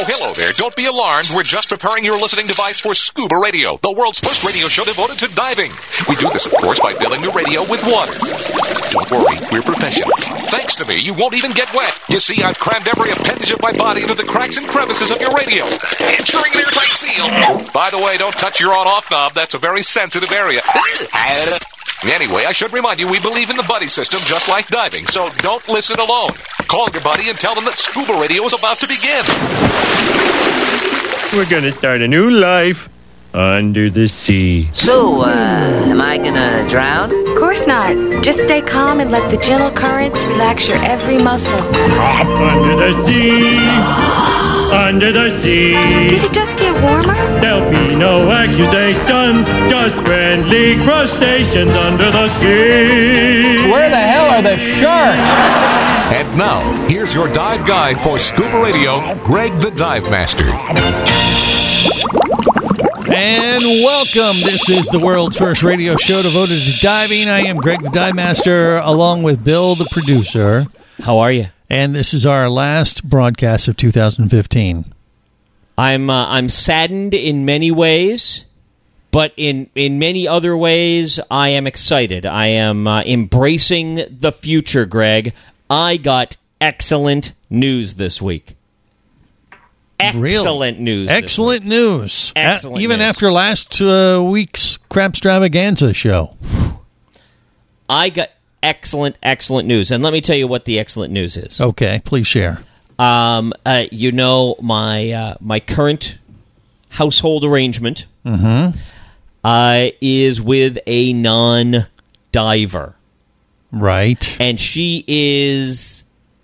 Hello there. Don't be alarmed. We're just preparing your listening device for Scuba Radio, the world's first radio show devoted to diving. We do this, of course, by filling the radio with water. Don't worry, we're professionals. Thanks to me, you won't even get wet. You see, I've crammed every appendage of my body into the cracks and crevices of your radio, ensuring an airtight seal. By the way, don't touch your on-off knob. That's a very sensitive area. Anyway, I should remind you, we believe in the buddy system just like diving, so don't listen alone. Call your buddy and tell them that Scuba Radio is about to begin. We're going to start a new life under the sea. So, am I gonna drown? Of course not. Just stay calm and let the gentle currents relax your every muscle. Under the sea, under the sea. Did it just get warmer? There'll be no accusations, just friendly crustaceans under the sea. Where the hell are the sharks? And now, here's your dive guide for Scuba Radio, Greg the Dive Master. And welcome. This is the world's first radio show devoted to diving. I am Greg the Dive Master, along with Bill the producer. How are you? And this is our last broadcast of 2015. I'm saddened in many ways, but in many other ways, I am excited. I am embracing the future, Greg. I got excellent news this week. Excellent news. Excellent news. Excellent even news. after last week's Crapstravaganza show. I got excellent news. And let me tell you what the excellent news is. Okay, please share. You know, my current household arrangement is with a non-diver. Right. And she's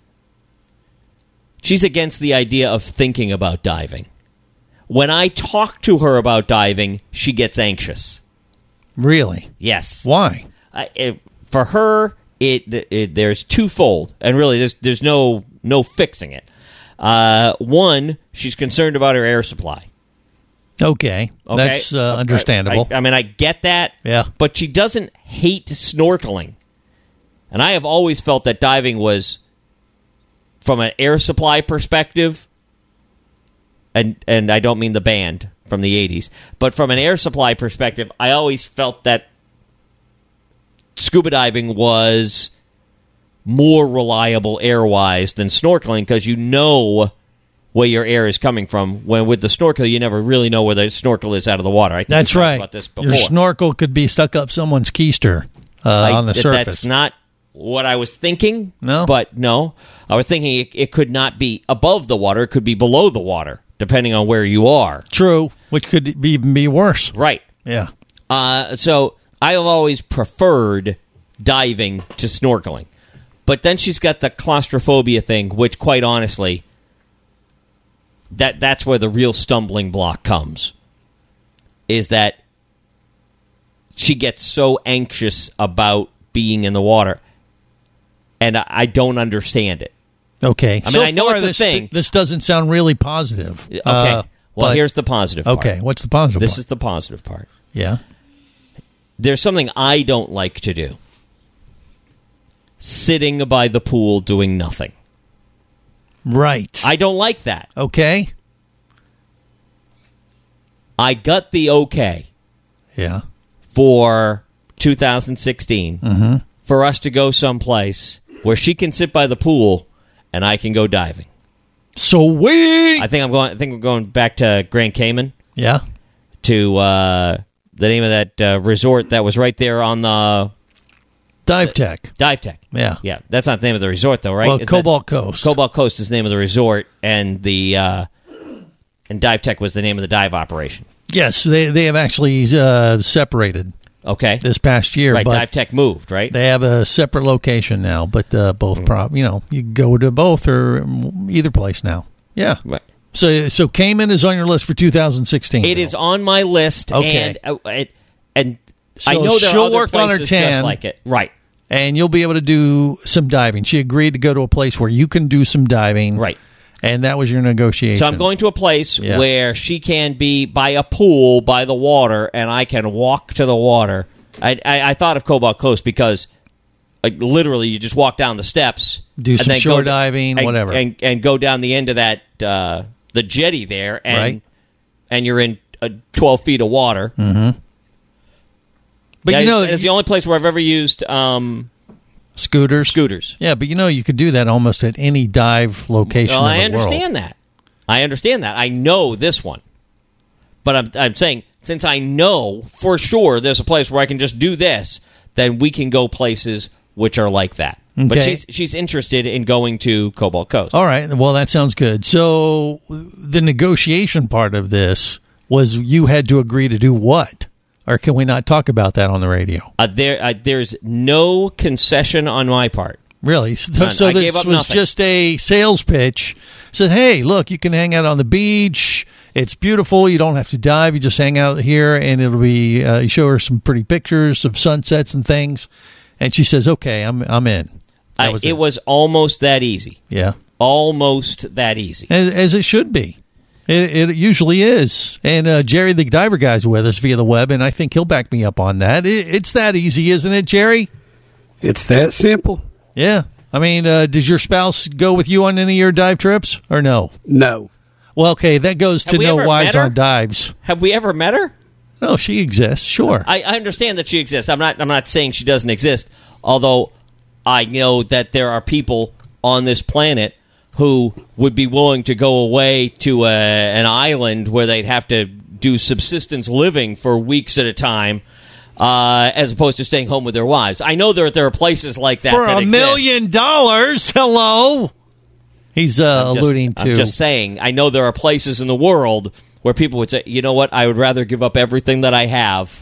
against the idea of thinking about diving. When I talk to her about diving, she gets anxious. Really? Yes. Why? For her, there's twofold, and really there's no fixing it. One, she's concerned about her air supply. Okay. That's understandable. I mean, I get that. Yeah. But she doesn't hate snorkeling. And I have always felt that diving was, from an air supply perspective, and I don't mean the band from the 80s, but from an air supply perspective, I always felt that scuba diving was more reliable air-wise than snorkeling, because you know where your air is coming from. When with the snorkel, you never really know where the snorkel is out of the water. I think That's we talked right. about this before. Your snorkel could be stuck up someone's keister on the surface. That's not what I was thinking. No? But no. I was thinking it could not be above the water. It could be below the water, depending on where you are. True, which could even be worse. Right. Yeah. So I have always preferred diving to snorkeling. But then she's got the claustrophobia thing, which, quite honestly, that's where the real stumbling block comes, is that she gets so anxious about being in the water, and I don't understand it. Okay. I mean, I know it's a thing. This doesn't sound really positive. Okay. Well, here's the positive part. Okay, what's the positive This part? is the positive part. Yeah. There's something I don't like to do. Sitting by the pool doing nothing. Right. I don't like that. Okay. I got the okay Yeah. for 2016 for us to go someplace where she can sit by the pool and I can go diving. Sweet. I think we're going back to Grand Cayman, Yeah. to the name of that resort that was right there on the Dive Tech. Dive Tech. Yeah. Yeah, that's not the name of the resort, though, right? Well, Is Cobalt Coast. Cobalt Coast is the name of the resort, and the and Dive Tech was the name of the dive operation. Yes, they have actually separated Okay. this past year. Right, but Dive Tech moved, right? they have a separate location now, but both you can go to both or either place now. Yeah. Right. So Cayman is on your list for 2016. It is on my list, Okay. and So I know there are she'll other work on her places tan. just like it. Right, And you'll be able to do some diving. She agreed to go to a place where you can do some diving. right. And that was your negotiation. So I'm going to a place Yeah. where she can be by a pool, by the water, and I can walk to the water. I thought of Cobalt Coast because literally you just walk down the steps. Do and some then shore go diving, whatever. And go down the end of that the jetty there, and Right. and you're in 12 feet of water. Mm-hmm. But Yeah, it's the only place where I've ever used scooters. Yeah, but you could do that almost at any dive location. Well, in I the understand world. that. I understand that. I know this one, but I'm saying since I know for sure there's a place where I can just do this, then we can go places which are like that. But Okay. she's interested in going to Cobalt Coast. All right. Well, that sounds good. So the negotiation part of this was you had to agree to do what? Or can we not talk about that on the radio? There's no concession on my part. Really? None. So I this gave up was nothing. just a sales pitch. Said, hey, look, you can hang out on the beach. It's beautiful. You don't have to dive. You just hang out here, and it'll be. You show her some pretty pictures of sunsets and things, and she says, "Okay, I'm in." It was almost that easy. Yeah, almost that easy. As it should be. It usually is. And Jerry the Diver Guy's with us via the web, and I think he'll back me up on that. It's that easy, isn't it, Jerry? It's that simple. Yeah. I mean, does your spouse go with you on any of your dive trips, or no? No. Well, okay, that goes to Have we no ever wives met her? on dives. Have we ever met her? No, she exists, sure. I understand that she exists. I'm not saying she doesn't exist, although I know that there are people on this planet who would be willing to go away to an island where they'd have to do subsistence living for weeks at a time, as opposed to staying home with their wives. I know there are places like that For that $1 exist. million, hello? He's alluding to... I'm just saying, I know there are places in the world where people would say, you know what, I would rather give up everything that I have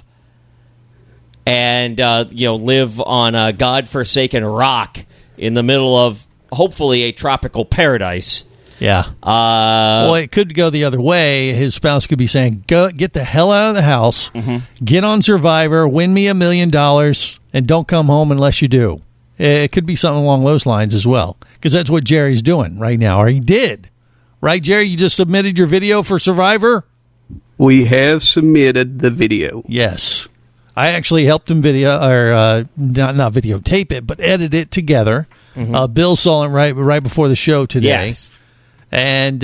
and live on a godforsaken rock in the middle of hopefully a tropical paradise. Yeah. Well, it could go the other way. His spouse could be saying, "Go get the hell out of the house, get on Survivor, win me $1 million, and don't come home unless you do." It could be something along those lines as well, because that's what Jerry's doing right now, or he did. Right, Jerry? You just submitted your video for Survivor? We have submitted the video. Yes. I actually helped him not videotape it, but edit it together. Bill saw it right before the show today. Yes. And,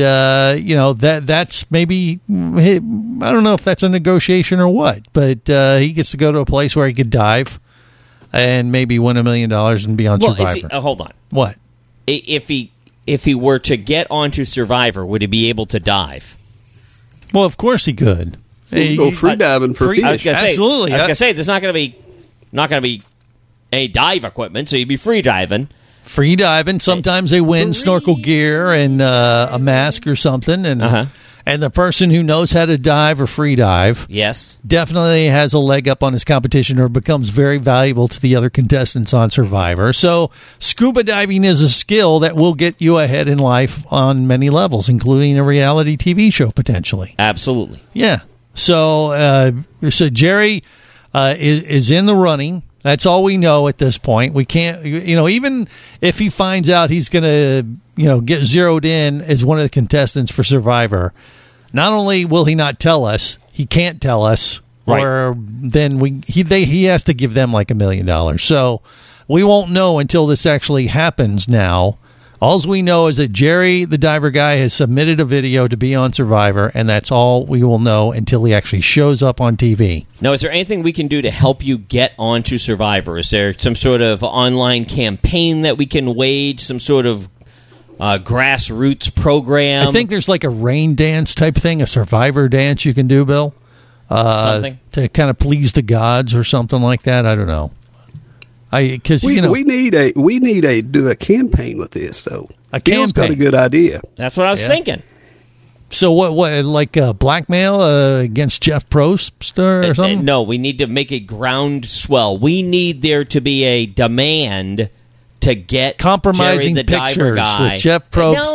that's maybe, I don't know if that's a negotiation or what, but he gets to go to a place where he could dive and maybe win $1 million and be on Survivor. Hold on. What? If he were to get onto Survivor, would he be able to dive? Well, of course he could. We'll go free diving for fish. I was going to say, Absolutely. there's not going to be any dive equipment, so you'd be free diving. Free diving. Sometimes they win snorkel gear and a mask or something. And the person who knows how to dive or free dive Yes. definitely has a leg up on his competition or becomes very valuable to the other contestants on Survivor. So scuba diving is a skill that will get you ahead in life on many levels, including a reality TV show potentially. Absolutely. Yeah. So Jerry is in the running. That's all we know at this point. We can't, even if he finds out he's going to, get zeroed in as one of the contestants for Survivor, not only will he not tell us, he can't tell us, Right. or then he has to give them like $1 million. So we won't know until this actually happens now. All we know is that Jerry, the diver guy, has submitted a video to be on Survivor, and that's all we will know until he actually shows up on TV. Now, is there anything we can do to help you get onto Survivor? Is there some sort of online campaign that we can wage, some sort of grassroots program? I think there's like a rain dance type thing, a Survivor dance you can do, Bill. Something? To kind of please the gods or something like that. I don't know. Because We need a do a campaign with this though. A Bill's got a campaign. good idea. That's what I was thinking. So what like blackmail against Jeff Probst or something? No, we need to make a groundswell. We need there to be a demand to get Compromising Jerry the diver pictures guy. with Jeff Probst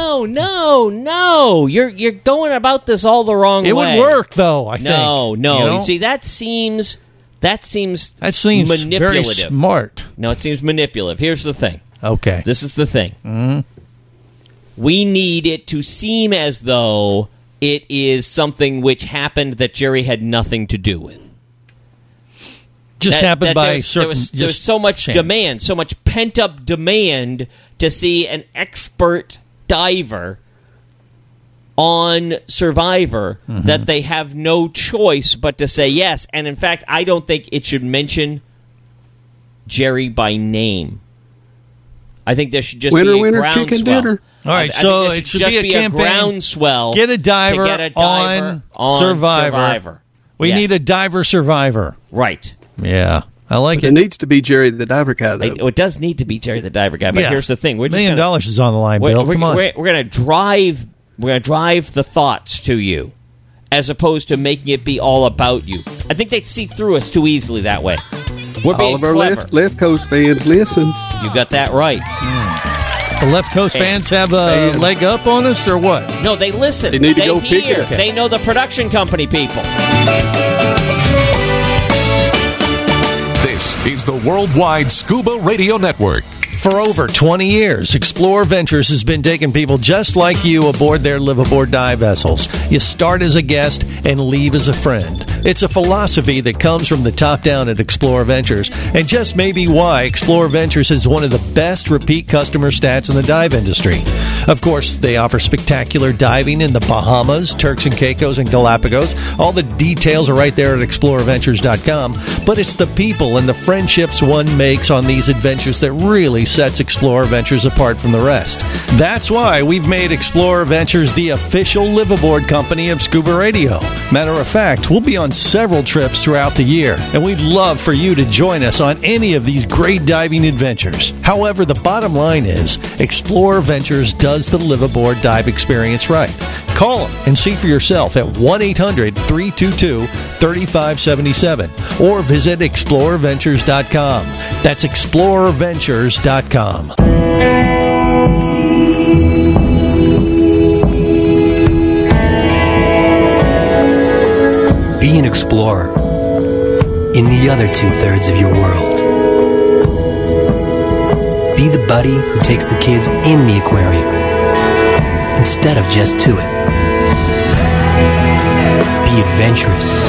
No. You're going about this all the wrong It way. would work though. I think. No. You You see, that seems seems manipulative. very smart. No, it seems manipulative. Here's the thing. Okay. This is the thing. Mm-hmm. We need it to seem as though it is something which happened that Jerry had nothing to do with. Just happened by certain. There's so much demand, so much pent-up demand to see an expert diver on Survivor that they have no choice but to say yes. And in fact, I don't think it should mention Jerry by name. I think there should just be a groundswell. Chicken dinner. All right, so it should just be a campaign. Groundswell. Get a diver, on Survivor. We need a diver survivor. Right. Yeah, I like it. It needs to be Jerry the Diver guy, though. It does need to be Jerry the Diver guy, but here's the thing: $1 million is on the line, Bill. Come on, we're going to drive. We're going to drive the thoughts to you, as opposed to making it be all about you. I think they'd see through us too easily that way. We're being all of our clever. left Coast fans, listen. You got that right. The left coast fans have a leg up on us, or what? No, they listen. They need to go hear. pick it. They know the production company people. This is the Worldwide Scuba Radio Network. For over 20 years, Explorer Ventures has been taking people just like you aboard their live-aboard dive vessels. You start as a guest and leave as a friend. It's a philosophy that comes from the top down at Explorer Ventures, and just may be why Explorer Ventures is one of the best repeat customer stats in the dive industry. Of course, they offer spectacular diving in the Bahamas, Turks and Caicos, and Galapagos. All the details are right there at explorerventures.com, but it's the people and the friendships one makes on these adventures that really sets Explorer Ventures apart from the rest. That's why we've made Explorer Ventures the official live-aboard company of Scuba Radio. Matter of fact, we'll be on several trips throughout the year, and we'd love for you to join us on any of these great diving adventures. However, the bottom line is, Explorer Ventures does the live-aboard dive experience right. Call them and see for yourself at 1-800-322-3577 or visit explorerventures.com. That's explorerventures.com. Be an explorer in the other 2/3 of your world. Be the buddy who takes the kids in the aquarium instead of just to it. Be adventurous.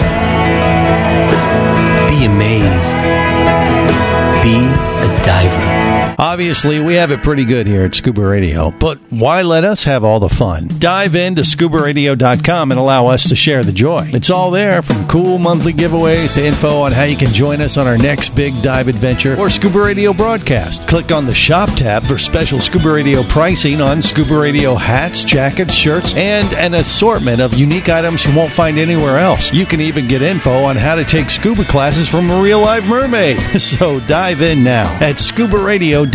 Be amazed. Be a diver. Obviously, we have it pretty good here at Scuba Radio, but why let us have all the fun? Dive into scubaradio.com and allow us to share the joy. It's all there, from cool monthly giveaways to info on how you can join us on our next big dive adventure or Scuba Radio broadcast. Click on the Shop tab for special Scuba Radio pricing on Scuba Radio hats, jackets, shirts, and an assortment of unique items you won't find anywhere else. You can even get info on how to take scuba classes from a real live mermaid. So dive in now at scubaradio.com.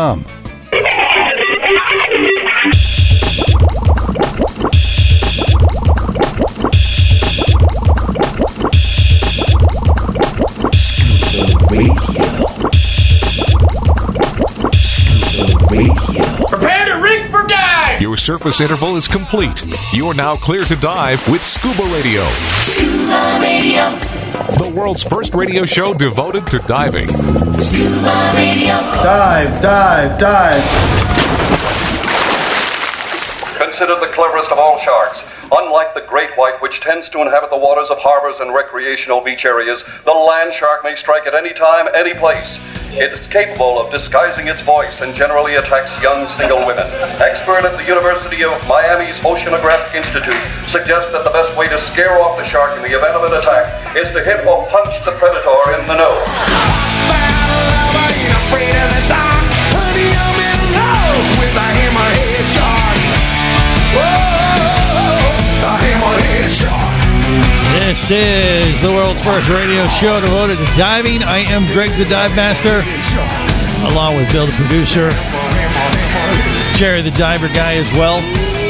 Prepare to rig for dive! Your surface interval is complete. You're now clear to dive with Scuba Radio. Scuba Radio. The world's first radio show devoted to diving. Scuba Radio. Dive, dive, dive. Considered the cleverest of all sharks. Unlike the great white, which tends to inhabit the waters of harbors and recreational beach areas, the land shark may strike at any time, any place. It is capable of disguising its voice and generally attacks young single women. Expert at the University of Miami's Oceanographic Institute suggests that the best way to scare off the shark in the event of an attack is to hit or punch the predator in the nose. This is the world's first radio show devoted to diving. I am Greg the Dive Master, along with Bill the producer, Jerry the Diver guy as well,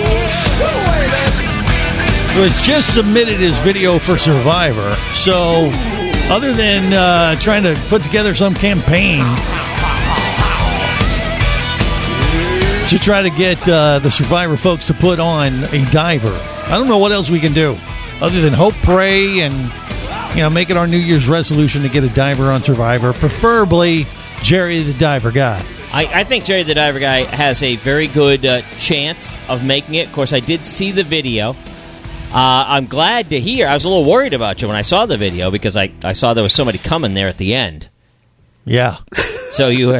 who has just submitted his video for Survivor. So, other than trying to put together some campaign to try to get the Survivor folks to put on a diver, I don't know what else we can do other than hope, pray, and make it our New Year's resolution to get a diver on Survivor, preferably Jerry the Diver guy. I think Jerry the Diver guy has a very good chance of making it. Of course, I did see the video. I'm glad to hear. I was a little worried about you when I saw the video because I saw there was somebody coming there at the end. Yeah. So you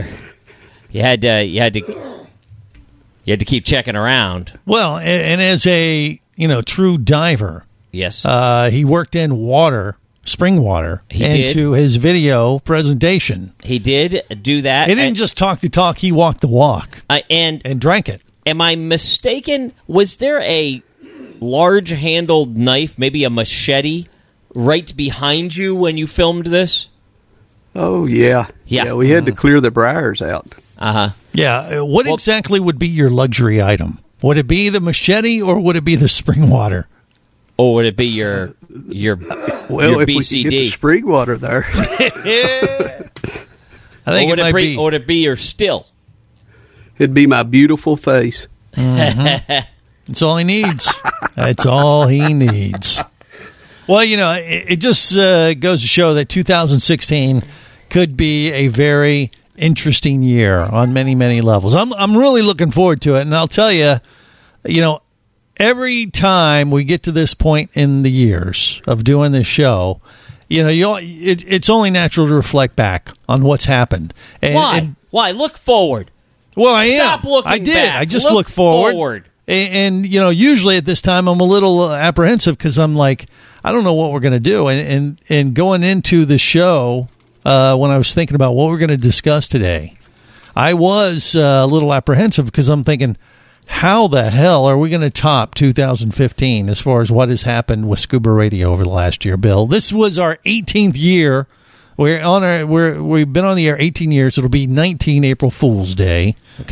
had to keep checking around. Well, and as a true diver. Yes. He worked in spring water, into his video presentation. He did do that. He didn't just talk the talk, he walked the walk. And drank it. Am I mistaken? Was there a large-handled knife, maybe a machete, right behind you when you filmed this? Oh, yeah. Yeah, we had to clear the briars out. Uh-huh. Yeah. What exactly would be your luxury item? Would it be the machete or would it be the spring water? Or would it be your well, your if BCD? we could get the spring water there. I think or would it be your still? It'd be my beautiful face. Mm-hmm. That's all he needs. That's all he needs. Well, it just goes to show that 2016 could be a very interesting year on many, many levels. I'm really looking forward to it, and I'll tell you, every time we get to this point in the years of doing this show, it's only natural to reflect back on what's happened. Why? Look forward. Well, I Stop am. looking I did. back. I just look forward. And usually at this time I'm a little apprehensive because I'm like, I don't know what we're going to do. And going into the show, when I was thinking about what we're going to discuss today, I was a little apprehensive because I'm thinking, how the hell are we going to top 2015 as far as what has happened with Scuba Radio over the last year, Bill? This was our 18th year. We've been on the air 18 years. It'll be 19 April Fool's Day,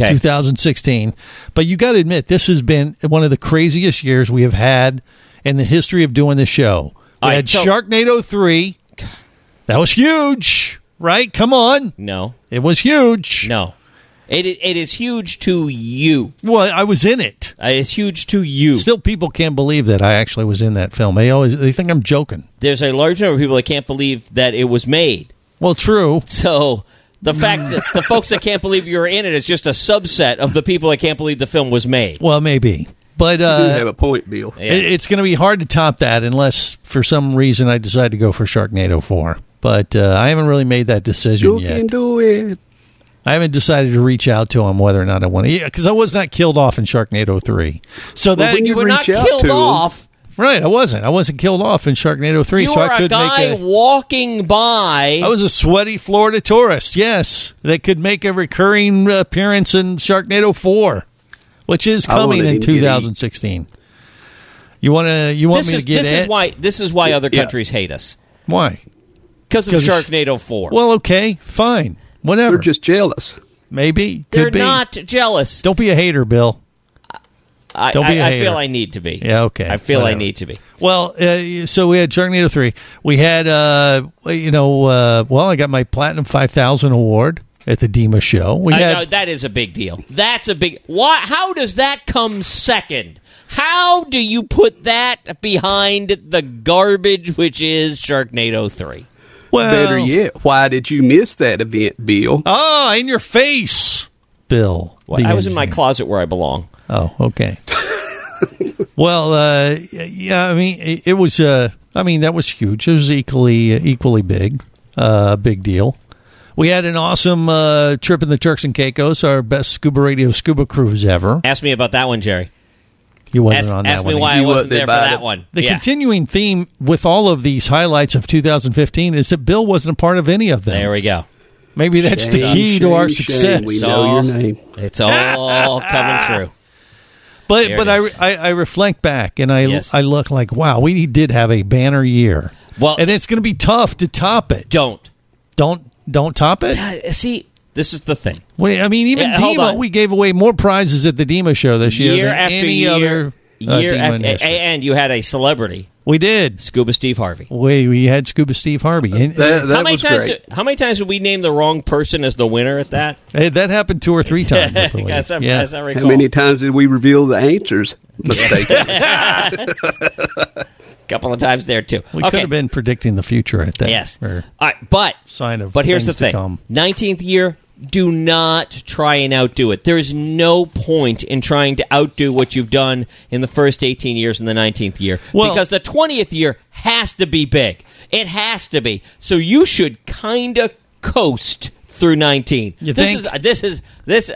2016. But you got to admit, this has been one of the craziest years we have had in the history of doing this show. We had Sharknado 3. That was huge, right? Come on. No. It was huge. No. It is huge to you. Well, I was in it. It's huge to you. Still, people can't believe that I actually was in that film. They think I'm joking. There's a large number of people that can't believe that it was made. Well, true. So the fact that the folks that can't believe you're in it is just a subset of the people that can't believe the film was made. Well, maybe. But you do have a point, Bill. Yeah. It's going to be hard to top that unless, for some reason, I decide to go for Sharknado 4. But I haven't really made that decision yet. You can do it. I haven't decided to reach out to him whether or not I want to. Yeah, because I was not killed off in Sharknado 3. So that you were not killed off. Right, I wasn't. I wasn't killed off in Sharknado 3. You so were I could a guy walking by. I was a sweaty Florida tourist, yes, that could make a recurring appearance in Sharknado 4, which is coming in 2016. You want me to get it? This is why other countries hate us. Why? Because of Sharknado 4. Well, okay, fine. Whatever. They're just jealous. Maybe. They're not jealous. Don't be a hater, Bill. Don't be a hater. I feel I need to be. Yeah, okay. I feel I need to be. Well, so we had Sharknado 3. We had, I got my Platinum 5000 award at the DEMA show. That is a big deal. That's a big... How does that come second? How do you put that behind the garbage which is Sharknado 3? Well, better yet, why did you miss that event, Bill? Oh, in your face, Bill. Well, I was in my closet where I belong. Oh, okay. Well, yeah, I mean, it was, that was huge. It was equally big, big deal. We had an awesome trip in the Turks and Caicos, our best Scuba Radio scuba cruise ever. Ask me about that one, Jerry. You wasn't on that one. Ask me why I wasn't there for that one. The continuing theme with all of these highlights of 2015 is that Bill wasn't a part of any of them. There we go. Maybe that's the key to our success. We know your name. It's all coming true. But I reflect back and I look like, wow, we did have a banner year. Well, and it's going to be tough to top it. Don't top it. See, this is the thing. I mean, even DEMA, we gave away more prizes at the DEMA show this year than any other and you had a celebrity. We did. Scuba Steve Harvey. We had Scuba Steve Harvey. That was great. How many times did we name the wrong person as the winner at that? That happened 2 or 3 times, I believe. As I recall. How many times did we reveal the answers? Couple of times there too. We could have been predicting the future at that. Yes. All right, but here's the thing: 19th year. Do not try and outdo it. There is no point in trying to outdo what you've done in the first 18 years in the 19th year, because the 20th year has to be big. It has to be. So you should kind of coast through 19. You think?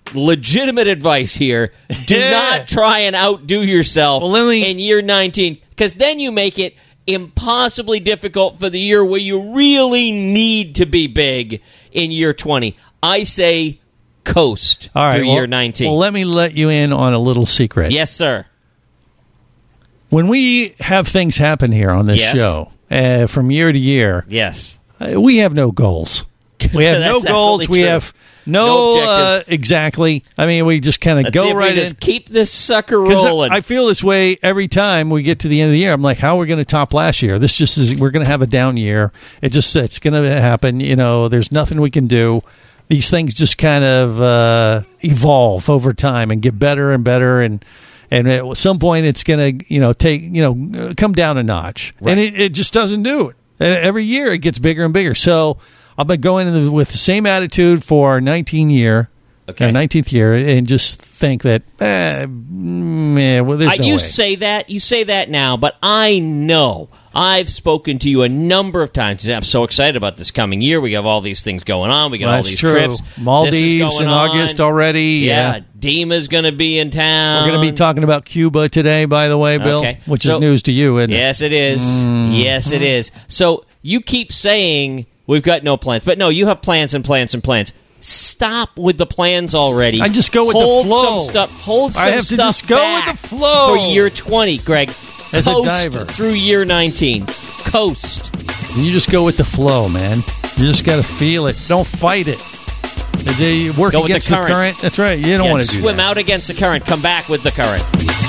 legitimate advice here. Do not try and outdo yourself in year 19, because then you make it impossibly difficult for the year where you really need to be big in year 20. I say coast through year 19. Well, let me let you in on a little secret. Yes, sir. When we have things happen here on this show, from year to year, we have no goals. We have no goals. We have no objectives. Exactly. I mean, we just kind of go right in. Just keep this sucker rolling. I feel this way every time we get to the end of the year. I'm like, how are we going to top last year? This just is. We're going to have a down year. It's going to happen. You know, there's nothing we can do. These things just kind of evolve over time and get better and better, and at some point it's going to come down a notch, and it just doesn't do it. Every year it gets bigger and bigger. So I've been going with the same attitude for our 19th year, and just think that, there's no way. You say that now, but I know I've spoken to you a number of times. I'm so excited about this coming year. We have all these things going on. We got all these trips. Maldives in August already. Yeah. Dima's going to be in town. We're going to be talking about Cuba today, by the way, Bill, which is news to you, isn't it? Yes, it is. Mm-hmm. Yes, it is. So you keep saying we've got no plans. But no, you have plans and plans and plans. Stop with the plans already. I just go with the flow. Hold some I have to stuff just go back with the flow. For year 20, Greg. As a diver. Through year 19. Coast. You just go with the flow, man. You just got to feel it. Don't fight it. You work go against the current. That's right. You don't want to do that. Swim out against the current. Come back with the current.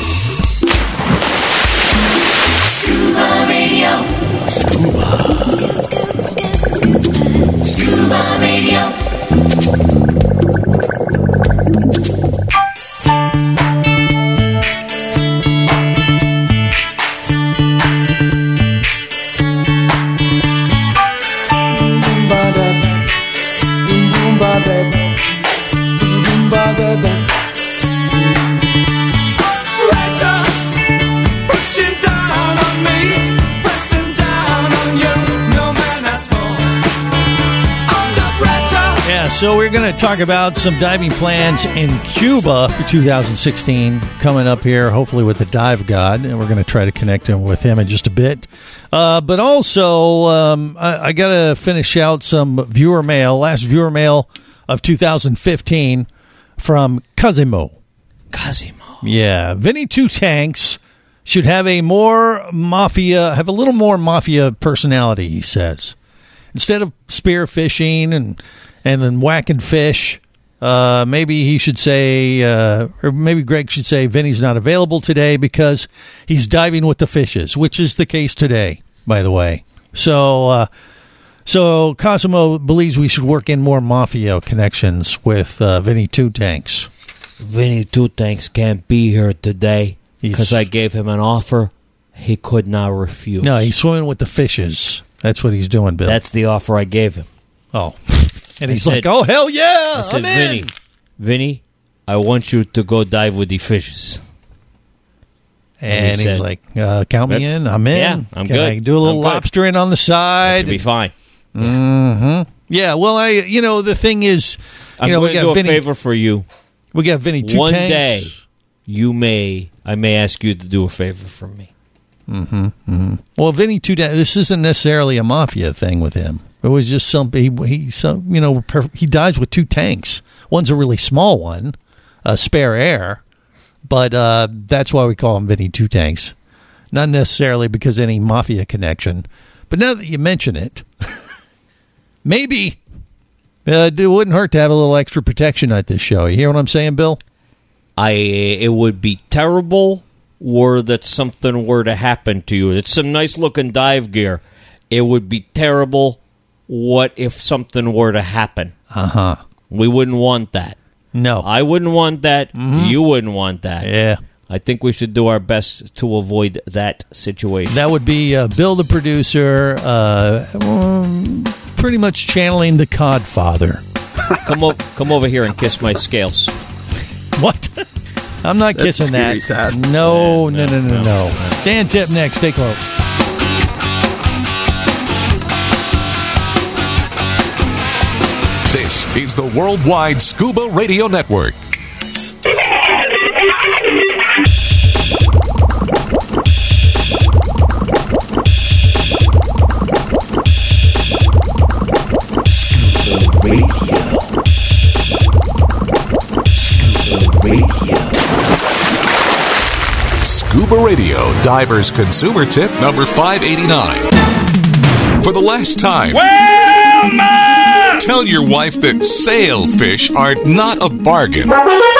Scuba Radio. Scuba Radio. So we're going to talk about some diving plans in Cuba for 2016 coming up here, hopefully with the dive god, and we're going to try to connect him with him in just a bit. But also, I got to finish out some viewer mail, last viewer mail of 2015 from Cosimo. Yeah, Vinny Two Tanks should have a little more mafia personality, he says. Instead of spear fishing and then whacking fish, maybe he should say, or maybe Greg should say, Vinny's not available today because he's diving with the fishes, which is the case today, by the way. So Cosimo believes we should work in more mafia connections with Vinny Two Tanks. Vinny Two Tanks can't be here today because I gave him an offer he could not refuse. No, he's swimming with the fishes. That's what he's doing, Bill. That's the offer I gave him. Oh. And he's like, oh, hell yeah, I said, I'm in. Vinny, I want you to go dive with the fishes. And he was like, count me in. I'm in. Yeah, I'm Can good. I do a little lobstering on the side? That should be fine. Mm-hmm. Yeah, well, the thing is, I'm going to do a favor for you. We got Vinny Two Tanks. One day, I may ask you to do a favor for me. Mm-hmm. Mm-hmm. Well, Vinny Two Tanks, this isn't necessarily a mafia thing with him. It was just he dives with two tanks. One's a really small one, a spare air, but that's why we call him Vinny Two Tanks. Not necessarily because of any mafia connection, but now that you mention it, maybe it wouldn't hurt to have a little extra protection at this show. You hear what I'm saying, Bill? It would be terrible were that something were to happen to you. It's some nice looking dive gear. It would be terrible. What if something were to happen? Uh-huh. We wouldn't want that. No. I wouldn't want that. Mm-hmm. You wouldn't want that. Yeah. I think we should do our best to avoid that situation. That would be Bill the producer, pretty much channeling the Codfather. Come over here and kiss my scales. What? I'm not kissing that. No. Dan Tip next. Stay close. This is the Worldwide Scuba Radio Network. Scuba Radio Divers Consumer Tip number 589. For the last time, tell your wife that sailfish are not a bargain.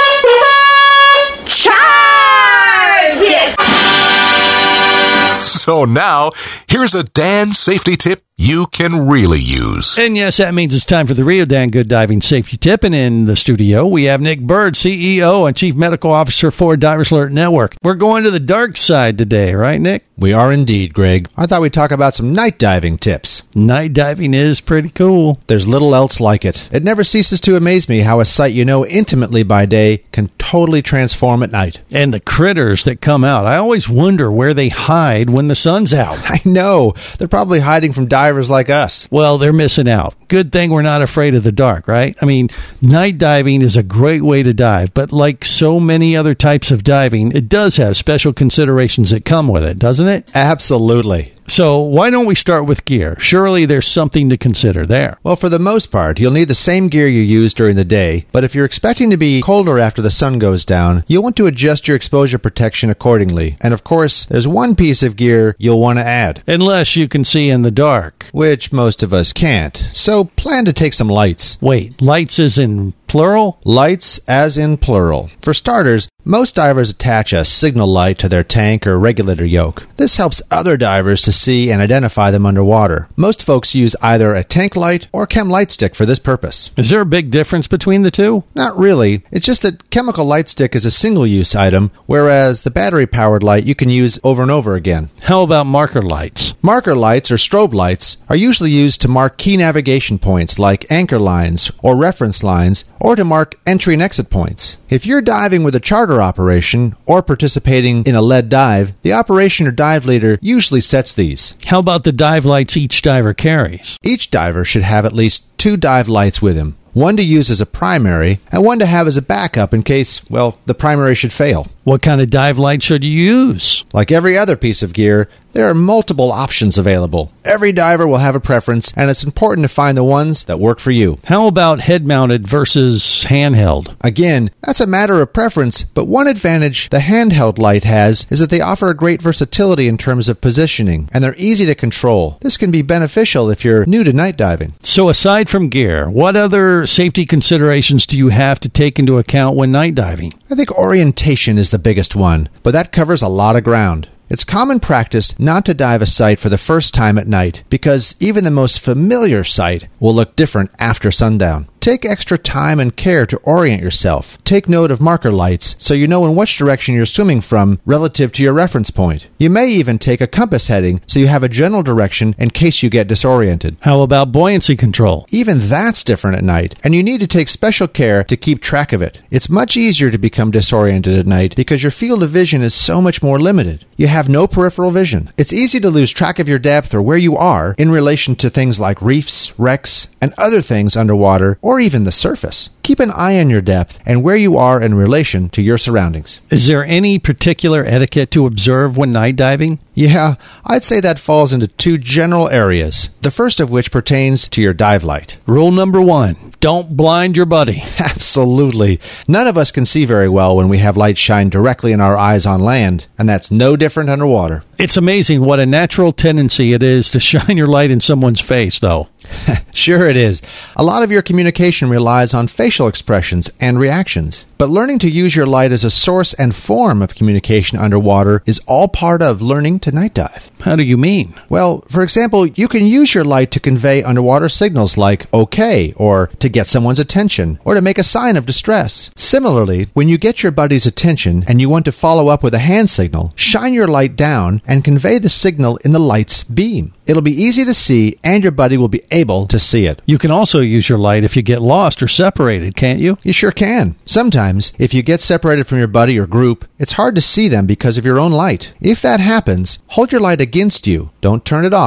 So now, here's a Dan safety tip you can really use. And yes, that means it's time for the Rio Dan Good Diving Safety Tip. And in the studio, we have Nick Bird, CEO and Chief Medical Officer for Divers Alert Network. We're going to the dark side today, right, Nick? We are indeed, Greg. I thought we'd talk about some night diving tips. Night diving is pretty cool. There's little else like it. It never ceases to amaze me how a sight you know intimately by day can totally transform at night. And the critters that come out. I always wonder where they hide when the sun's out. I know. They're probably hiding from divers like us. Well, they're missing out. Good thing we're not afraid of the dark, right? I mean, night diving is a great way to dive, but like so many other types of diving, it does have special considerations that come with it, doesn't it? Absolutely. So why don't we start with gear? Surely there's something to consider there. Well, for the most part, you'll need the same gear you use during the day, but if you're expecting to be colder after the sun goes down, you'll want to adjust your exposure protection accordingly. And of course, there's one piece of gear you'll want to add. Unless you can see in the dark. Which most of us can't. So plan to take some lights. Wait, lights is in plural? Lights as in plural. For starters, most divers attach a signal light to their tank or regulator yoke. This helps other divers to see and identify them underwater. Most folks use either a tank light or chem light stick for this purpose. Is there a big difference between the two? Not really. It's just that chemical light stick is a single-use item, whereas the battery-powered light you can use over and over again. How about marker lights? Marker lights, or strobe lights, are usually used to mark key navigation points like anchor lines or reference lines, or to mark entry and exit points. If you're diving with a charter operation or participating in a lead dive, the operation or dive leader usually sets these. How about the dive lights each diver carries? Each diver should have at least 2 dive lights with him. One to use as a primary, and one to have as a backup in case, well, the primary should fail. What kind of dive light should you use? Like every other piece of gear, there are multiple options available. Every diver will have a preference, and it's important to find the ones that work for you. How about head-mounted versus handheld? Again, that's a matter of preference, but one advantage the handheld light has is that they offer a great versatility in terms of positioning, and they're easy to control. This can be beneficial if you're new to night diving. So aside from gear, what other safety considerations do you have to take into account when night diving? I think orientation is the biggest one, but that covers a lot of ground. It's common practice not to dive a site for the first time at night because even the most familiar site will look different after sundown. Take extra time and care to orient yourself. Take note of marker lights so you know in which direction you're swimming from relative to your reference point. You may even take a compass heading so you have a general direction in case you get disoriented. How about buoyancy control? Even that's different at night, and you need to take special care to keep track of it. It's much easier to become disoriented at night because your field of vision is so much more limited. You have no peripheral vision. It's easy to lose track of your depth or where you are in relation to things like reefs, wrecks, and other things underwater, or even the surface. Keep an eye on your depth and where you are in relation to your surroundings. Is there any particular etiquette to observe when night diving? Yeah, I'd say that falls into 2 general areas, the first of which pertains to your dive light. Rule number 1, don't blind your buddy. Absolutely. None of us can see very well when we have light shine directly in our eyes on land, and that's no different underwater. It's amazing what a natural tendency it is to shine your light in someone's face, though. Sure it is. A lot of your communication relies on facial expressions and reactions. But learning to use your light as a source and form of communication underwater is all part of learning to night dive. How do you mean? Well, for example, you can use your light to convey underwater signals like okay, or to get someone's attention, or to make a sign of distress. Similarly, when you get your buddy's attention and you want to follow up with a hand signal, shine your light down and convey the signal in the light's beam. It'll be easy to see, and your buddy will be able to see it. You can also use your light if you get lost or separated, can't you? You sure can. Sometimes, if you get separated from your buddy or group, it's hard to see them because of your own light. If that happens, hold your light against you. Don't turn it off,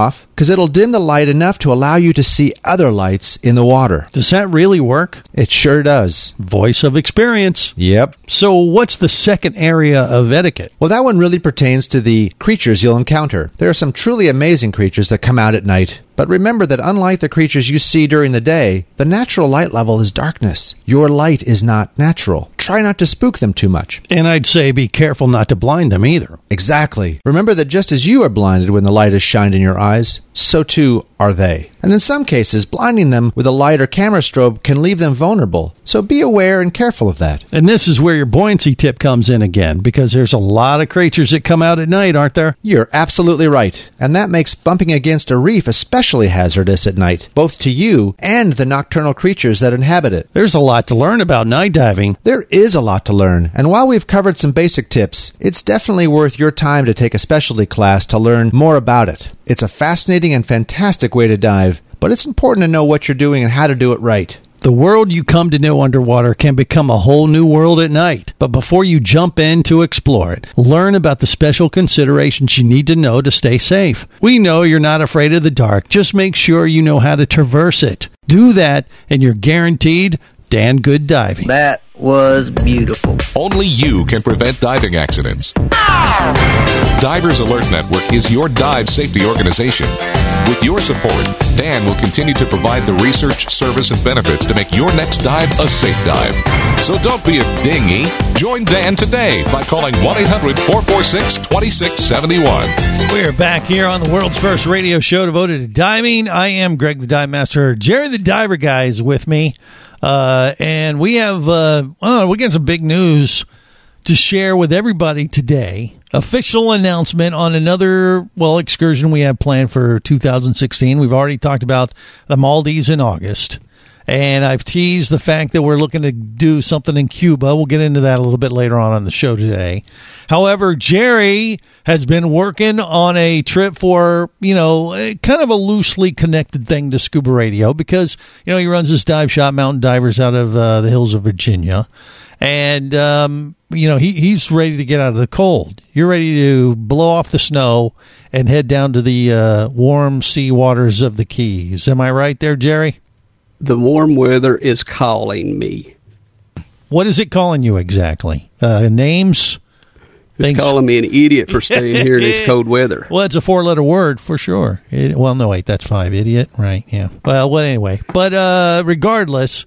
because it'll dim the light enough to allow you to see other lights in the water. Does that really work? It sure does. Voice of experience. Yep. So what's the second area of etiquette? Well, that one really pertains to the creatures you'll encounter. There are some truly amazing creatures that come out at night. But remember that unlike the creatures you see during the day, the natural light level is darkness. Your light is not natural. Try not to spook them too much. And I'd say be careful not to blind them either. Exactly. Remember that just as you are blinded when the light is shined in your eyes, so too are they. And in some cases, blinding them with a light or camera strobe can leave them vulnerable. So be aware and careful of that. And this is where your buoyancy tip comes in again, because there's a lot of creatures that come out at night, aren't there? You're absolutely right. And that makes bumping against a reef especially hazardous at night, both to you and the nocturnal creatures that inhabit it. There's a lot to learn about night diving. There is a lot to learn, and while we've covered some basic tips, it's definitely worth your time to take a specialty class to learn more about it. It's a fascinating and fantastic way to dive, but it's important to know what you're doing and how to do it right. The world you come to know underwater can become a whole new world at night. But before you jump in to explore it, learn about the special considerations you need to know to stay safe. We know you're not afraid of the dark. Just make sure you know how to traverse it. Do that, and you're guaranteed damn good diving. That was beautiful. Only you can prevent diving accidents. Divers Alert Network is your dive safety organization. With your support, Dan will continue to provide the research, service, and benefits to make your next dive a safe dive. So don't be a dinghy. Join Dan today by calling 1-800-446-2671. We're back here on the world's first radio show devoted to diving. I am Greg the Dive Master. Jerry the Diver Guy is with me. And we have we got some big news to share with everybody today. Official announcement on another, excursion we have planned for 2016. We've already talked about the Maldives in August. And I've teased the fact that we're looking to do something in Cuba. We'll get into that a little bit later on the show today. However, Jerry has been working on a trip for, kind of a loosely connected thing to Scuba Radio because, he runs this dive shop, Mountain Divers, out of the hills of Virginia. And, he's ready to get out of the cold. You're ready to blow off the snow and head down to the warm sea waters of the Keys. Am I right there, Jerry? The warm weather is calling me. What is it calling you exactly? Names? It's calling me an idiot for staying here in this cold weather. Well, it's a 4-letter word for sure. That's 5. Idiot, right? Yeah. Well, anyway. But regardless,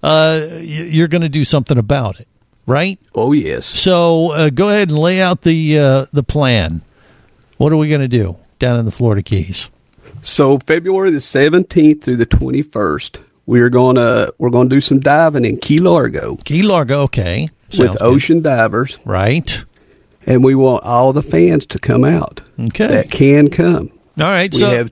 you're going to do something about it, right? Oh, yes. So go ahead and lay out the plan. What are we going to do down in the Florida Keys? So February the 17th through the 21st, we're gonna do some diving in Key Largo. Key Largo, okay. With Ocean Divers. Right. And we want all the fans to come out. Okay. That can come. All right.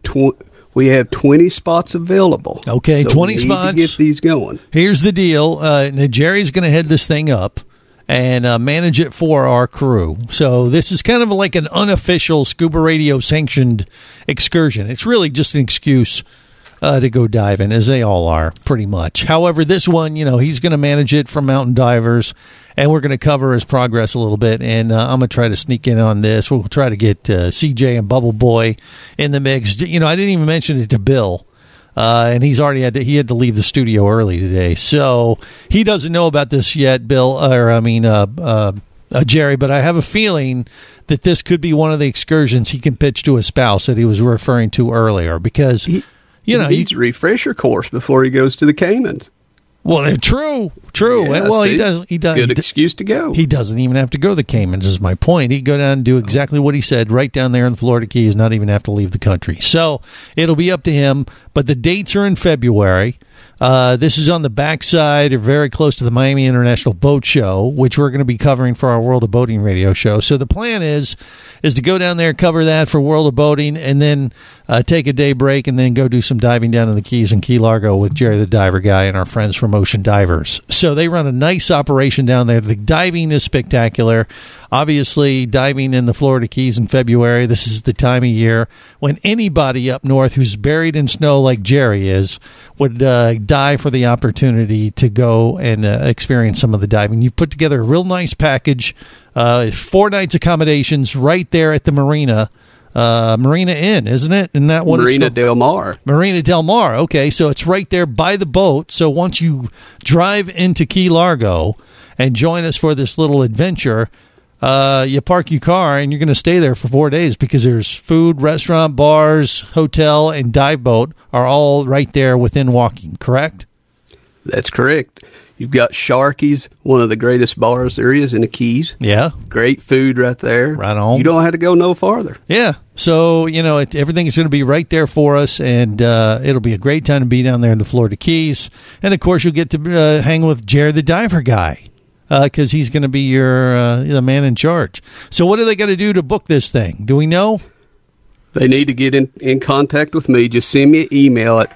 We have 20 spots available. Okay, so 20 we need spots. To get these going. Here's the deal. Now Jerry's going to head this thing up and manage it for our crew. So this is kind of like an unofficial Scuba Radio sanctioned excursion. It's really just an excuse to go diving, as they all are, pretty much. However, this one, he's going to manage it for Mountain Divers, and we're going to cover his progress a little bit, and I'm going to try to sneak in on this. We'll try to get CJ and Bubble Boy in the mix. I didn't even mention it to Bill, and he's already had to leave the studio early today, so he doesn't know about this yet, Jerry, but I have a feeling that this could be one of the excursions he can pitch to his spouse that he was referring to earlier, because... He needs a refresher course before he goes to the Caymans. Well, true. Yeah, well, he does. Good excuse to go. He doesn't even have to go to the Caymans, is my point. He'd go down and do exactly what he said right down there in the Florida Keys, not even have to leave the country. So it'll be up to him, but the dates are in February. This is on the backside or very close to the Miami International Boat Show, which we're going to be covering for our World of Boating radio show. So the plan is to go down there, cover that for World of Boating, and then take a day break and then go do some diving down in the Keys and Key Largo with Jerry the Diver Guy and our friends from Ocean Divers. So they run a nice operation down there. The diving is spectacular. Obviously, diving in the Florida Keys in February, this is the time of year when anybody up north who's buried in snow like Jerry is would die for the opportunity to go and experience some of the diving. You've put together a real nice package, 4 nights accommodations right there at the marina Marina Inn, isn't it? Isn't that what Marina Del Mar. Marina Del Mar. Okay, so it's right there by the boat. So once you drive into Key Largo and join us for this little adventure, you park your car and you're going to stay there for 4 days because there's food, restaurant, bars, hotel, and dive boat are all right there within walking, correct? That's correct. You've got Sharky's, one of the greatest bars there is in the Keys. Yeah. Great food right there. Right on. You don't have to go no farther. Yeah. So, everything is going to be right there for us, and it'll be a great time to be down there in the Florida Keys. And, of course, you'll get to hang with Jared the Diver Guy because he's going to be your the man in charge. So what do they got to do to book this thing? Do we know? They need to get in contact with me. Just send me an email at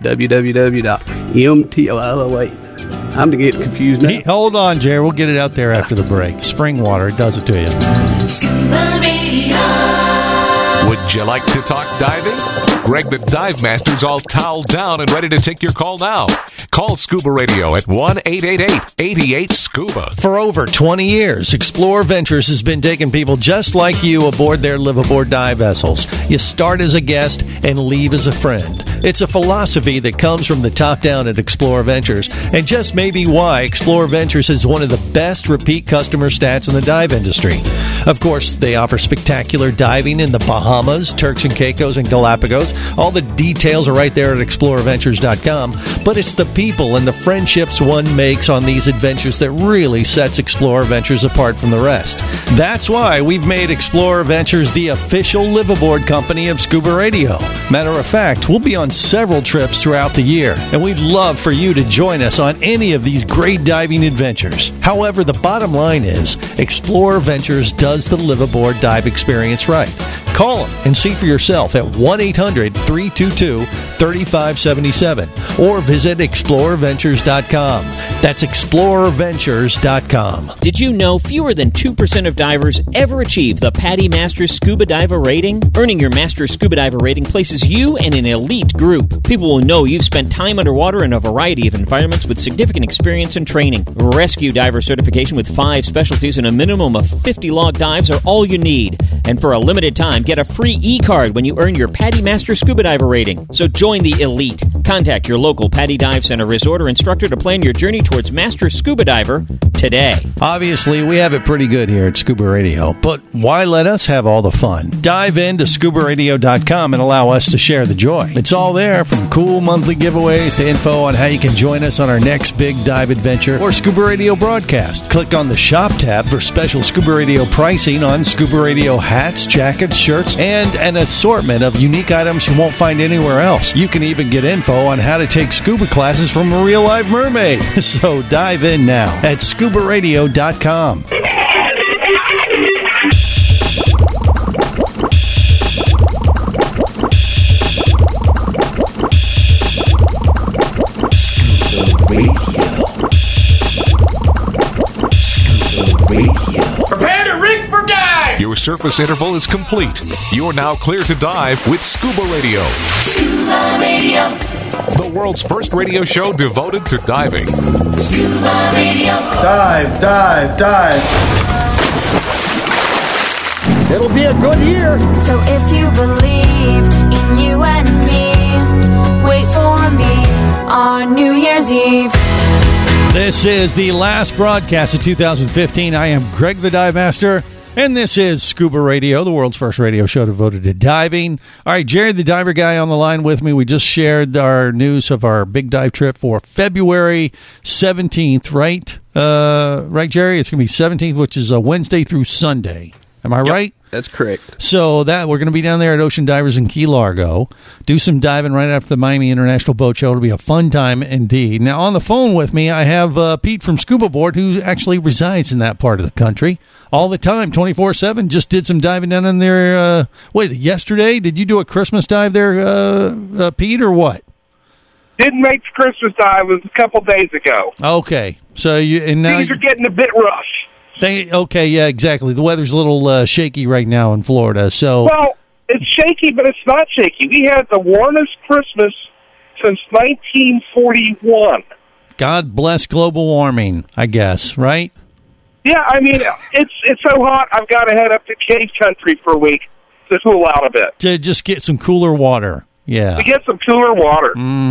www.mt. I'm to get confused now. Hold on, Jared. We'll get it out there after the break. Spring water, it does it to you. Scuba Radio. Would you like to talk diving? Greg the Dive Master's all toweled down and ready to take your call now. Call Scuba Radio at 1-888-88-SCUBA. For over 20 years, Explore Ventures has been taking people just like you aboard their live-aboard dive vessels. You start as a guest and leave as a friend. It's a philosophy that comes from the top down at Explore Ventures, and just maybe why Explore Ventures is one of the best repeat customer stats in the dive industry. Of course, they offer spectacular diving in the Bahamas, Turks and Caicos, and Galapagos. All the details are right there at exploreventures.com, but it's the people and the friendships one makes on these adventures that really sets Explorer Ventures apart from the rest. That's why we've made Explorer Ventures the official live-aboard company of Scuba Radio. Matter of fact, we'll be on several trips throughout the year, and we'd love for you to join us on any of these great diving adventures. However, the bottom line is, Explorer Ventures does the live-aboard dive experience right. Call them and see for yourself at 1-800-322-3577 or visit explorerventures.com. That's explorerventures.com. Did you know fewer than 2% of divers ever achieve the PADI Masters Scuba Diver rating? Earning your Master Scuba Diver rating places you in an elite group. People will know you've spent time underwater in a variety of environments with significant experience and training. Rescue diver certification with 5 specialties and a minimum of 50 log dives are all you need. And for a limited time, get a free e-card when you earn your PADI Master Scuba Diver rating. So join the elite. Contact your local PADI Dive Center resort or instructor to plan your journey towards Master Scuba Diver today. Obviously, we have it pretty good here at Scuba Radio, but why let us have all the fun? Dive into scubaradio.com and allow us to share the joy. It's all there, from cool monthly giveaways to info on how you can join us on our next big dive adventure or Scuba Radio broadcast. Click on the Shop tab for special Scuba Radio pricing on Scuba Radio hats, jackets, shirts, and an assortment of unique items you won't find anywhere else. You can even get info on how to take scuba classes from a real-life mermaid. So dive in now at scubaradio.com. Prepare to rig for dive! Your surface interval is complete. You're now clear to dive with Scuba Radio. Scuba Radio. The world's first radio show devoted to diving. Scuba Radio. Dive, dive, dive. It'll be a good year. So if you believe in you and me, wait for me on New Year's Eve. This is the last broadcast of 2015. I am Greg the Dive Master, and this is Scuba Radio, the world's first radio show devoted to diving. All right, Jared the Diver Guy on the line with me. We just shared our news of our big dive trip for February 17th, right? Right, Jerry? It's going to be 17th, which is a Wednesday through Sunday. Am I right? That's correct. So that we're going to be down there at Ocean Divers in Key Largo, do some diving right after the Miami International Boat Show. It'll be a fun time indeed. Now, on the phone with me, I have Pete from Scuba Board, who actually resides in that part of the country all the time, 24/7. Just did some diving down in there. Yesterday? Did you do a Christmas dive there, Pete, or what? Didn't make the Christmas dive. It was a couple days ago. Okay. So now things are getting a bit rough. Okay, yeah, exactly. The weather's a little shaky right now in Florida. So, well, it's shaky, but it's not shaky. We had the warmest Christmas since 1941. God bless global warming, I guess, right? Yeah, I mean, it's so hot, I've got to head up to Cave Country for a week. to cool out a bit. To just get some cooler water. Yeah. To get some cooler water.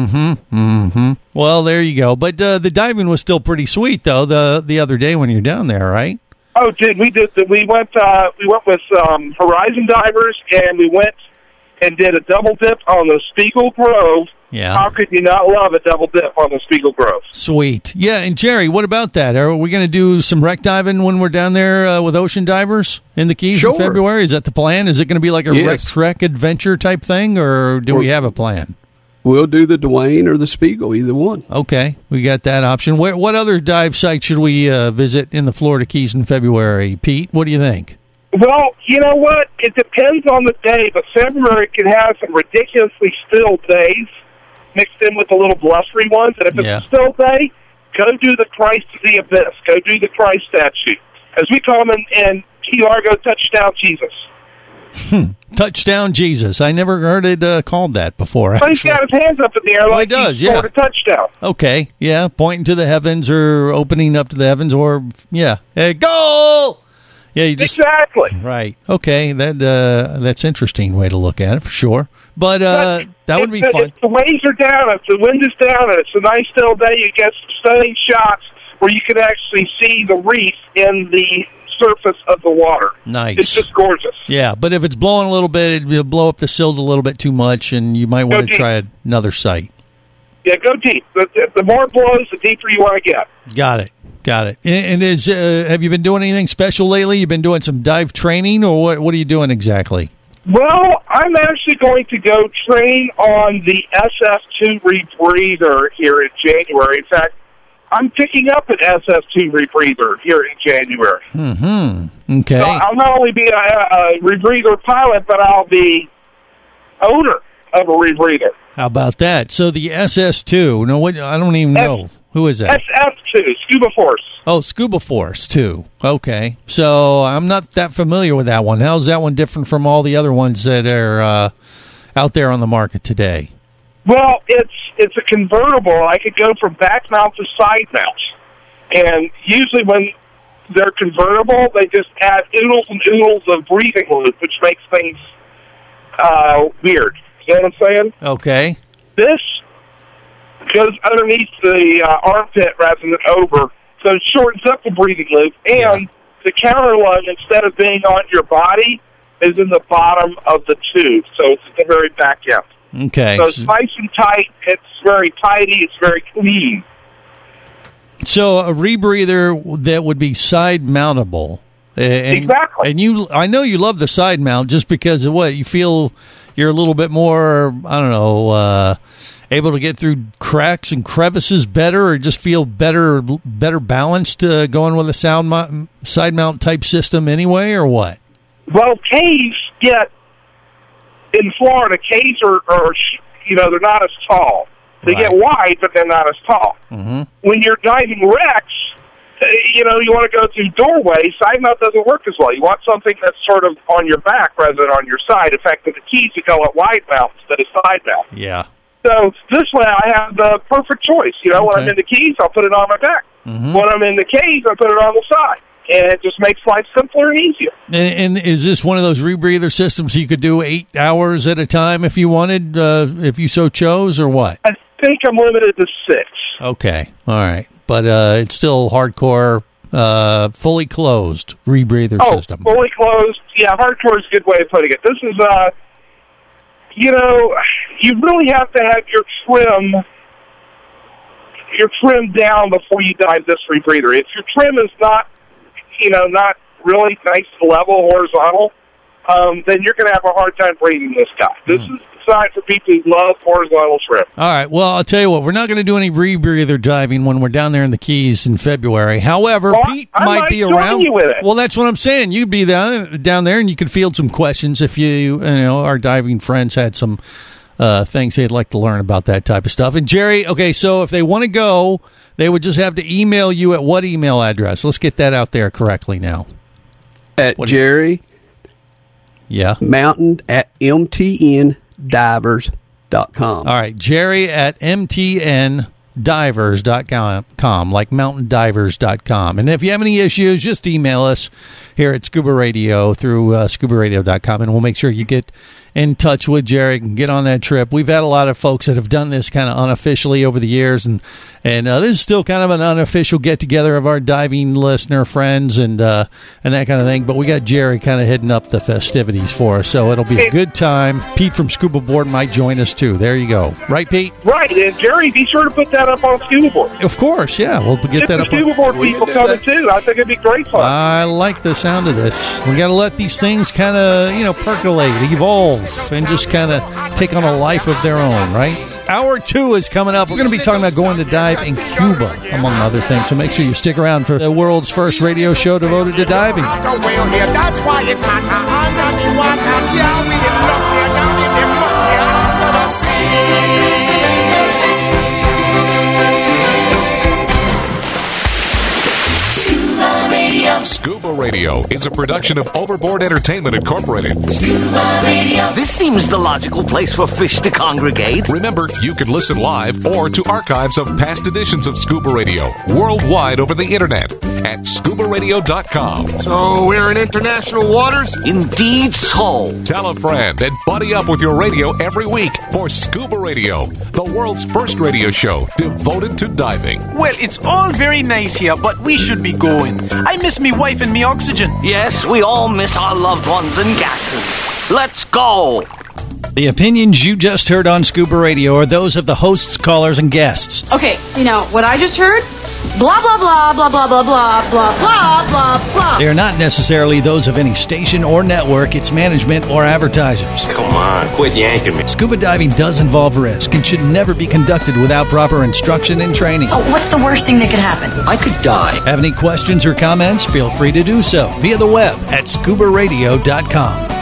Well, there you go. But the diving was still pretty sweet, though, the other day when you're down there, right? Oh, we went with Horizon Divers, and we went and did a double dip on the Spiegel Grove. Yeah. How could you not love a double dip on the Spiegel Grove? Sweet. Yeah, and Jerry, what about that? Are we going to do some wreck diving when we're down there with Ocean Divers in the Keys in February? Is that the plan? Is it going to be like a wreck trek adventure type thing, or do we have a plan? We'll do the Dwayne or the Spiegel, either one. Okay, we got that option. What other dive site should we visit in the Florida Keys in February? Pete, what do you think? Well, you know what? It depends on the day, but February can have some ridiculously still days mixed in with the little blustery ones. And if it's a still day, go do the Christ of the Abyss. Go do the Christ statue. As we call him in Key Largo, Touchdown Jesus. Touchdown Jesus. I never heard it called that before. Well, he's got his hands up in the air like he scored a touchdown. Okay, yeah, pointing to the heavens or opening up to the heavens or, hey, goal! Yeah, you just, exactly. Right. Okay, that's interesting way to look at it, for sure. But that would be fun. If the waves are down, if the wind is down, and it's a nice still day, you get some stunning shots where you can actually see the reef in the surface of the water. Nice. It's just gorgeous. Yeah, but if it's blowing a little bit, it'll blow up the silt a little bit too much, and you might want to try another site. Yeah, go deep. The more it blows, the deeper you want to get. Got it. And have you been doing anything special lately? You've been doing some dive training, or what are you doing exactly? Well, I'm actually going to go train on the SF2 rebreather here in January. In fact, I'm picking up an SF2 rebreather here in January. Okay. So I'll not only be a rebreather pilot, but I'll be owner of a rebreather. How about that? So the SS2, I don't even know. Who is that? SF2, Scuba Force. Oh, Scuba Force 2. Okay. So I'm not that familiar with that one. How's that one different from all the other ones that are out there on the market today? Well, it's a convertible. I could go from back mount to side mount. And usually when they're convertible, they just add oodles and oodles of breathing loop, which makes things weird. You know what I'm saying? Okay. This goes underneath the armpit rather than over, so it shortens up the breathing loop, and the counter lung, instead of being on your body, is in the bottom of the tube, so it's at the very back end. Okay. So it's nice and tight, it's very tidy, it's very clean. So a rebreather that would be side mountable. Exactly. And I know you love the side mount just because of what? You feel you're a little bit more, I don't know, able to get through cracks and crevices better, or just feel better balanced going with a side mount type system anyway, or what? Well, caves in Florida, caves are they're not as tall. They get wide, but they're not as tall. Mm-hmm. When you're diving wrecks, you want to go through doorways. Side mount doesn't work as well. You want something that's sort of on your back rather than on your side. In fact, with the Keys, you call it wide mount instead of side mount. Yeah. So this way, I have the perfect choice. When I'm in the Keys, I'll put it on my back. Mm-hmm. When I'm in the caves, I put it on the side. And it just makes life simpler and easier. And is this one of those rebreather systems you could do 8 hours at a time if you wanted, if you so chose, or what? I think I'm limited to 6. Okay. All right. But it's still hardcore, fully closed rebreather system. Oh, fully closed. Yeah, hardcore is a good way of putting it. This is, you really have to have your trim down before you dive this rebreather. If your trim is not really nice level horizontal, then you're going to have a hard time breathing this guy. This is designed for people who love horizontal trim. All right. Well, I'll tell you what. We're not going to do any rebreather diving when we're down there in the Keys in February. However, Pete might be around. You with it. Well, that's what I'm saying. You'd be down there, and you could field some questions if our diving friends had some things they'd like to learn about that type of stuff. And Jerry, okay, so if they want to go, they would just have to email you at what email address? Let's get that out there correctly now. At Jerry. Yeah. Mountain at mtndivers.com. All right, Jerry at mtndivers.com. mountaindivers.com, like mountaindivers.com. And if you have any issues, just email us here at Scuba Radio through scubaradio.com, and we'll make sure you get in touch with Jerry and get on that trip. We've had a lot of folks that have done this kind of unofficially over the years, and this is still kind of an unofficial get-together of our diving listener friends and that kind of thing, but we got Jerry kind of heading up the festivities for us, so it'll be a good time. Pete from Scuba Board might join us, too. There you go. Right, Pete? Right, and Jerry, be sure to put that up on Scuba Board. Of course, yeah. We'll get that up. Scuba Board people coming, too. I think it'd be great fun. I like the sound of this. We got to let these things kind of, percolate, evolve, and just kind of take on a life of their own, right? Hour 2 is coming up. We're going to be talking about going to dive in Cuba, among other things. So make sure you stick around for the world's first radio show devoted to diving. That's why it's hotter under the water. Yeah, we get luckier down in the mucky under the sea. Scuba Radio is a production of Overboard Entertainment Incorporated. Scuba Radio. This seems the logical place for fish to congregate. Remember, you can listen live or to archives of past editions of Scuba Radio worldwide over the internet at scubaradio.com. So we're in international waters? Indeed so. Tell a friend and buddy up with your radio every week for Scuba Radio, the world's first radio show devoted to diving. Well, it's all very nice here, but we should be going. I miss me wife and me oxygen. Yes, we all miss our loved ones and gases. Let's go. The opinions you just heard on Scuba Radio are those of the hosts, callers, and guests. Okay, what I just heard? Blah, blah, blah, blah, blah, blah, blah, blah, blah, blah, blah. They are not necessarily those of any station or network, its management, or advertisers. Come on, quit yanking me. Scuba diving does involve risk and should never be conducted without proper instruction and training. Oh, what's the worst thing that could happen? I could die. Have any questions or comments? Feel free to do so via the web at scubaradio.com.